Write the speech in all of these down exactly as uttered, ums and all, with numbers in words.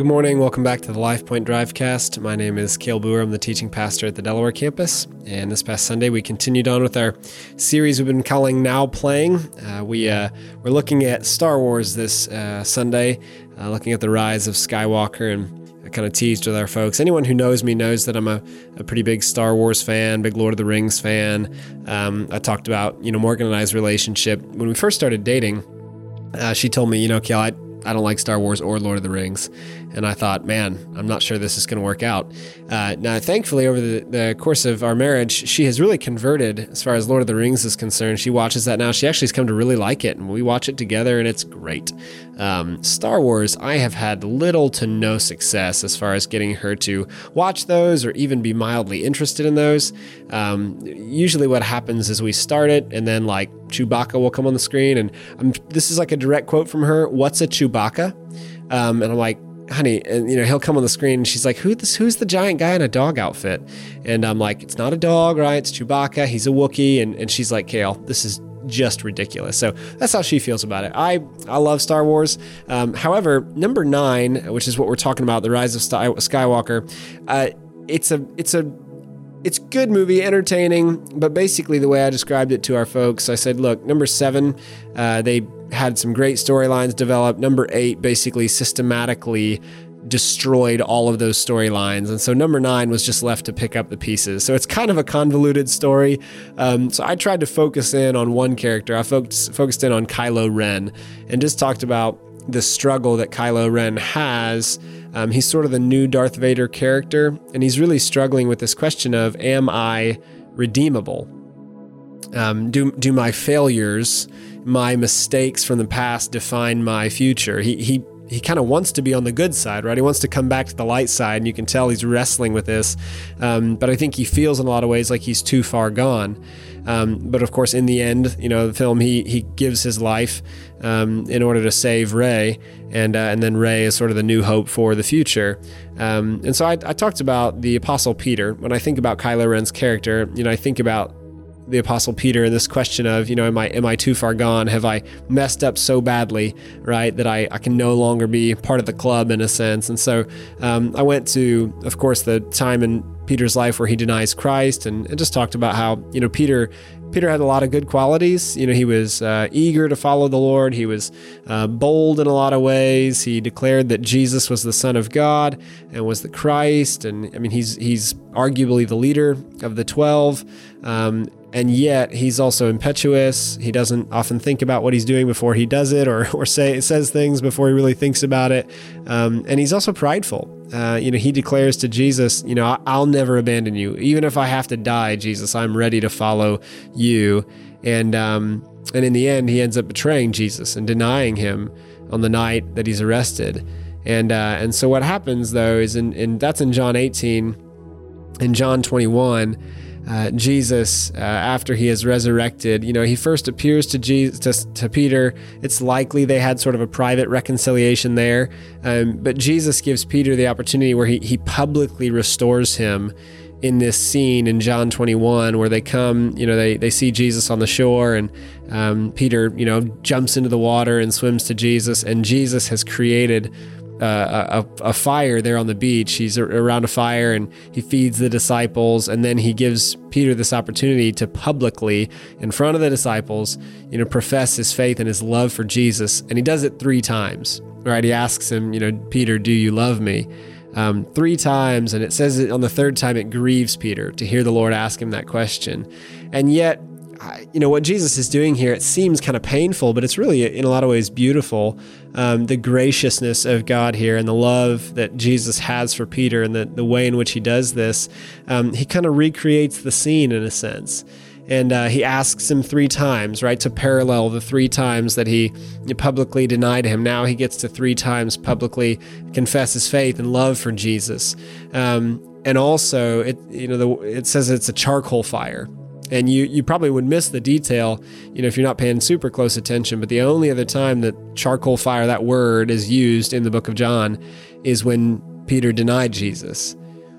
Good morning. Welcome back to the LifePoint Drivecast. My name is Cale Boer. I'm the teaching pastor at the Delaware campus. And this past Sunday, we continued on with our series we've been calling Now Playing. Uh, we, uh, we're looking at Star Wars this uh, Sunday, uh, looking at the rise of Skywalker, and I kind of teased with our folks. Anyone who knows me knows that I'm a, a pretty big Star Wars fan, big Lord of the Rings fan. Um, I talked about, you know, Morgan and I's relationship. When we first started dating, uh, she told me, you know, Cale, I, I don't like Star Wars or Lord of the Rings. And I thought, man, I'm not sure this is going to work out. Uh, now, thankfully, over the, the course of our marriage, she has really converted as far as Lord of the Rings is concerned. She watches that now. She actually has come to really like it, and we watch it together, and it's great. Um, Star Wars, I have had little to no success as far as getting her to watch those or even be mildly interested in those. Um, usually what happens is we start it, and then like Chewbacca will come on the screen, and I'm, this is like a direct quote from her, "What's a Chewbacca?" Um, and I'm like, honey, and you know, he'll come on the screen and she's like, Who this, who's the giant guy in a dog outfit? And I'm like, it's not a dog, right? It's Chewbacca. He's a Wookiee. And, and she's like, Cale, this is just ridiculous. So that's how she feels about it. I, I love Star Wars. Um, however, number nine, which is what we're talking about, The Rise of Skywalker, uh, it's a, it's a, it's a good movie, entertaining, but basically the way I described it to our folks, I said, look, number seven, uh, they had some great storylines developed. Number eight basically systematically destroyed all of those storylines. And so number nine was just left to pick up the pieces. So it's kind of a convoluted story. Um, so I tried to focus in on one character. I focused, focused in on Kylo Ren and just talked about the struggle that Kylo Ren has. Um, he's sort of the new Darth Vader character, and he's really struggling with this question of, am I redeemable? Um, do do my failures, my mistakes from the past define my future? He he he kind of wants to be on the good side, right? He wants to come back to the light side, and you can tell he's wrestling with this. Um, but I think he feels in a lot of ways like he's too far gone. Um, but of course, in the end, you know, the film, he he gives his life um, in order to save Rey, and uh, and then Rey is sort of the new hope for the future. Um, and so I, I talked about the Apostle Peter. When I think about Kylo Ren's character, you know, I think about the Apostle Peter and this question of, you know, am I am I too far gone? Have I messed up so badly, right, that I, I can no longer be part of the club in a sense? And so um, I went to, of course, the time in Peter's life where he denies Christ, and, and just talked about how, you know, Peter Peter had a lot of good qualities. You know, he was uh, eager to follow the Lord. He was uh, bold in a lot of ways. He declared that Jesus was the Son of God and was the Christ. And I mean, he's he's arguably the leader of the twelve. Um, and yet he's also impetuous. He doesn't often think about what he's doing before he does it, or or say says things before he really thinks about it. Um, and he's also prideful. Uh, you know, he declares to Jesus, you know, I'll never abandon you. Even if I have to die, Jesus, I'm ready to follow you. And um, and in the end, he ends up betraying Jesus and denying him on the night that he's arrested. And uh, and so what happens, though, is in, in that's in John eighteen. In John twenty-one, uh, Jesus, uh, after he is resurrected, you know, he first appears to Jesus, to, to Peter. It's likely they had sort of a private reconciliation there. Um, but Jesus gives Peter the opportunity where he, he publicly restores him in this scene in John twenty-one, where they come, you know, they, they see Jesus on the shore, and um, Peter, you know, jumps into the water and swims to Jesus, and Jesus has created Uh, a, a fire there on the beach. He's around a fire and he feeds the disciples, and then he gives Peter this opportunity to publicly, in front of the disciples, you know, profess his faith and his love for Jesus. And he does it three times, right? He asks him, you know, Peter, do you love me? Um, three times, and it says it on the third time it grieves Peter to hear the Lord ask him that question. And yet, you know, what Jesus is doing here, it seems kind of painful, but it's really, in a lot of ways, beautiful. Um, the graciousness of God here and the love that Jesus has for Peter, and the, the way in which he does this, um, he kind of recreates the scene in a sense. And uh, he asks him three times, right, to parallel the three times that he publicly denied him. Now he gets to three times publicly confess his faith and love for Jesus. Um, and also, it you know, the, it says it's a charcoal fire. And you, you probably would miss the detail, you know, if you're not paying super close attention. But the only other time that charcoal fire, that word, is used in the book of John is when Peter denied Jesus.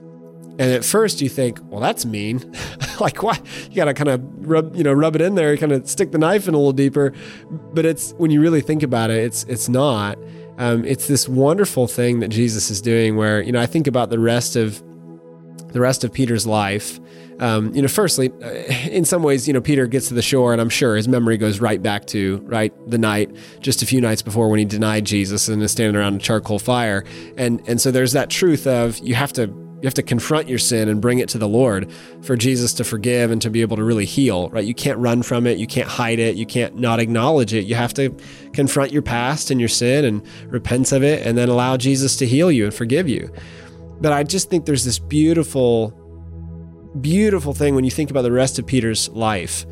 And at first you think, well, that's mean. Like, what? You got to kind of rub, you know, rub it in there, kind of stick the knife in a little deeper. But it's, when you really think about it, it's it's not. um, it's this wonderful thing that Jesus is doing where, you know, I think about the rest of the rest of Peter's life. Um, you know, firstly, in some ways, you know, Peter gets to the shore and I'm sure his memory goes right back to, right, the night, just a few nights before when he denied Jesus and is standing around a charcoal fire. And and so there's that truth of you have to you have to confront your sin and bring it to the Lord for Jesus to forgive and to be able to really heal, right? You can't run from it. You can't hide it. You can't not acknowledge it. You have to confront your past and your sin and repent of it and then allow Jesus to heal you and forgive you. But I just think there's this beautiful, beautiful thing when you think about the rest of Peter's life.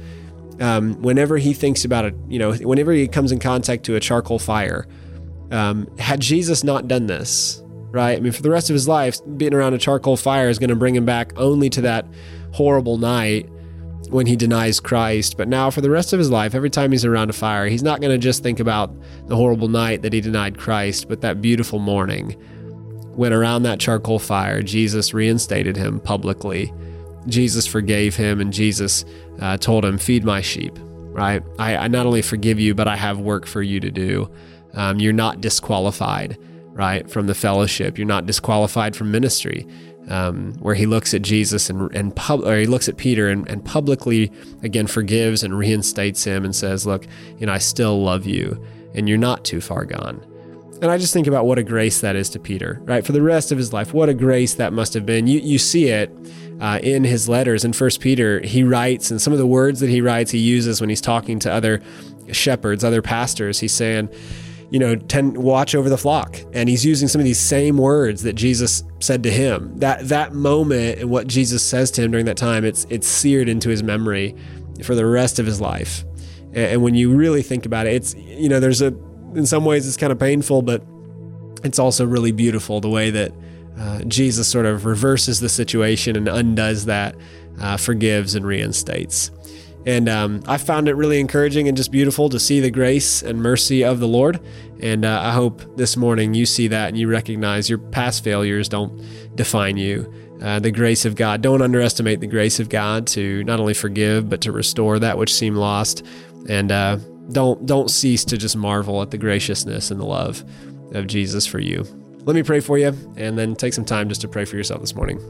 Um, whenever he thinks about it, you know, whenever he comes in contact to a charcoal fire, um, had Jesus not done this, right? I mean, for the rest of his life, being around a charcoal fire is going to bring him back only to that horrible night when he denies Christ. But now for the rest of his life, every time he's around a fire, he's not going to just think about the horrible night that he denied Christ, but that beautiful morning when around that charcoal fire, Jesus reinstated him publicly. Jesus forgave him, and Jesus uh, told him, feed my sheep, right? I, I not only forgive you, but I have work for you to do. Um, you're not disqualified, right, from the fellowship. You're not disqualified from ministry, um, where he looks at Jesus and, and pub, or he looks at Peter and, and publicly, again, forgives and reinstates him and says, look, you know, I still love you, and you're not too far gone. And I just think about what a grace that is to Peter, right? For the rest of his life, what a grace that must have been. You you see it uh, in his letters. In First Peter, he writes, and some of the words that he writes, he uses when he's talking to other shepherds, other pastors. He's saying, you know, tend, watch over the flock. And he's using some of these same words that Jesus said to him. That that moment and what Jesus says to him during that time, it's it's seared into his memory for the rest of his life. And, and when you really think about it, it's, you know, there's a, in some ways it's kind of painful, but it's also really beautiful the way that uh, Jesus sort of reverses the situation and undoes that, uh, forgives and reinstates. And um, I found it really encouraging and just beautiful to see the grace and mercy of the Lord. And uh, I hope this morning you see that and you recognize your past failures don't define you. Uh, the grace of God, don't underestimate the grace of God to not only forgive, but to restore that which seemed lost. And uh, don't don't cease to just marvel at the graciousness and the love of Jesus for you. Let me pray for you, and then take some time just to pray for yourself this morning.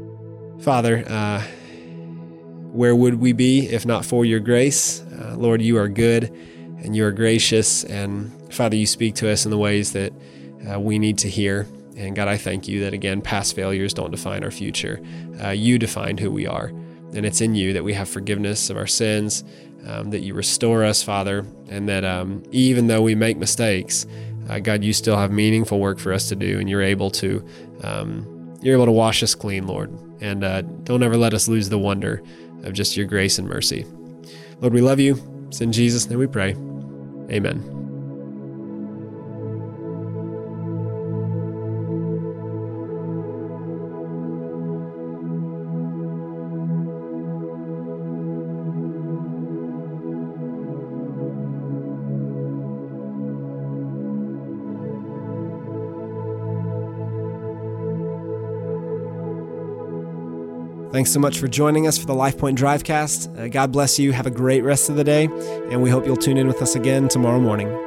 Father, uh, where would we be if not for your grace? Uh, Lord, you are good and you are gracious, and Father, you speak to us in the ways that uh, we need to hear. And God, I thank you that, again, past failures don't define our future. Uh, you define who we are, and it's in you that we have forgiveness of our sins, um, that you restore us, Father, and that um, even though we make mistakes, uh, God, you still have meaningful work for us to do, and you're able to um, you're able to wash us clean, Lord. And uh, don't ever let us lose the wonder of just your grace and mercy. Lord, we love you. It's in Jesus' name we pray. Amen. Thanks so much for joining us for the LifePoint Drivecast. Uh, God bless you. Have a great rest of the day, and we hope you'll tune in with us again tomorrow morning.